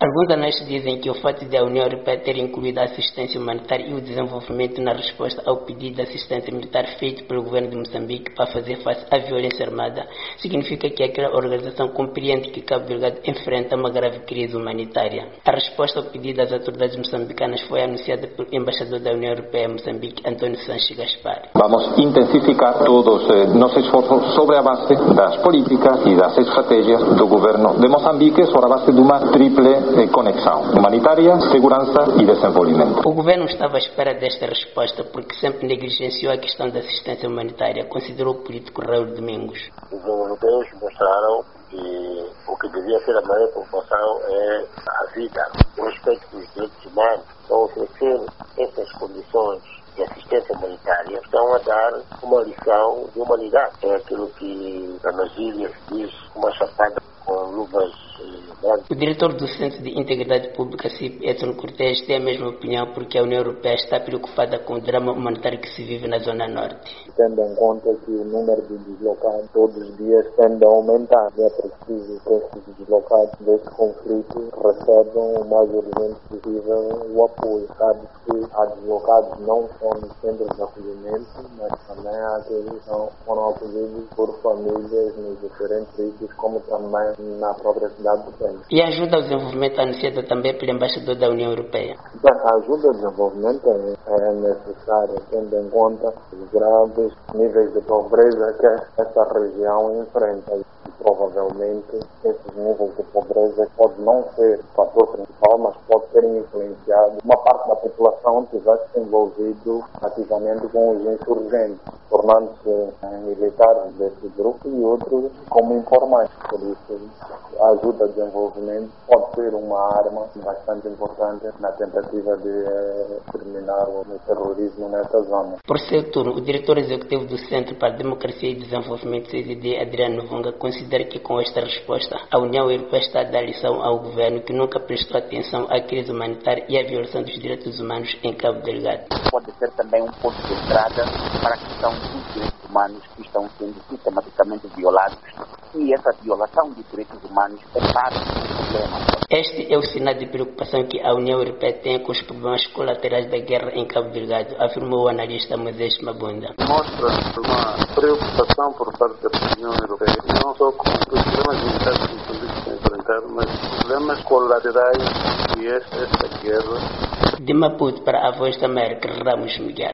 Alguns analistas dizem que o fato de a União Europeia ter incluído a assistência humanitária e o desenvolvimento na resposta ao pedido de assistência militar feito pelo governo de Moçambique para fazer face à violência armada significa que aquela organização compreende que Cabo Delgado enfrenta uma grave crise humanitária. A resposta ao pedido das autoridades moçambicanas foi anunciada pelo embaixador da União Europeia em Moçambique, António Sanches Gaspar. Vamos intensificar todos nossos esforços sobre a base das políticas e das estratégias do governo de Moçambique sobre a base de uma triple conexão humanitária, segurança e desenvolvimento. O governo estava à espera desta resposta porque sempre negligenciou a questão da assistência humanitária, considerou o político Raul Domingos. Os europeus mostraram que o que devia ser a maior preocupação é a vida, o respeito dos direitos humanos. Então, oferecer essas condições de assistência humanitária estão a dar uma lição de humanidade. É aquilo que na gíria se diz, uma chapada com luvas brancas. O diretor do Centro de Integridade Pública, CIP, Edson Cortés, tem a mesma opinião porque a União Europeia está preocupada com o drama humanitário que se vive na Zona Norte. Tendo em conta que o número de deslocados todos os dias tende a aumentar, é preciso que esses deslocados desse conflito recebam o mais urgente possível o apoio. Sabe que há deslocados não só nos centros de acolhimento, mas também há aqueles que foram acolhidos por famílias nos diferentes sítios, como também na própria cidade do Pena. E a ajuda ao desenvolvimento anunciada também pelo embaixador da União Europeia? A ajuda ao desenvolvimento é necessária, tendo em conta os graves níveis de pobreza que essa região enfrenta. E provavelmente esses níveis de pobreza pode não ser o fator principal, mas pode ter influenciado uma parte da população que já se envolvido ativamente com os insurgentes, tornando-se militares desse grupo e outros como informais. Por isso, a ajuda ao desenvolvimento pode ser uma arma bastante importante na tentativa de terminar o terrorismo nessa zona. Por seu turno, o diretor executivo do Centro para a Democracia e Desenvolvimento, CDD, Adriano Vunga, considera que com esta resposta a União Europeia está a dar lição ao governo que nunca prestou atenção à crise humanitária e à violação dos direitos humanos em Cabo Delgado. Pode ser também um ponto de entrada para a questão dos direitos humanos que estão sendo sistematicamente violados, e essa violação de direitos humanos é parte do problema. Este é o sinal de preocupação que a União Europeia tem com os problemas colaterais da guerra em Cabo Delgado, afirmou o analista Moisés Mabunda. Mostra uma preocupação por parte da União Europeia, não só com os problemas militares que Moçambique tem enfrentado, mas problemas colaterais que esta guerra. De Maputo para a Voz da América, Ramos Miguel.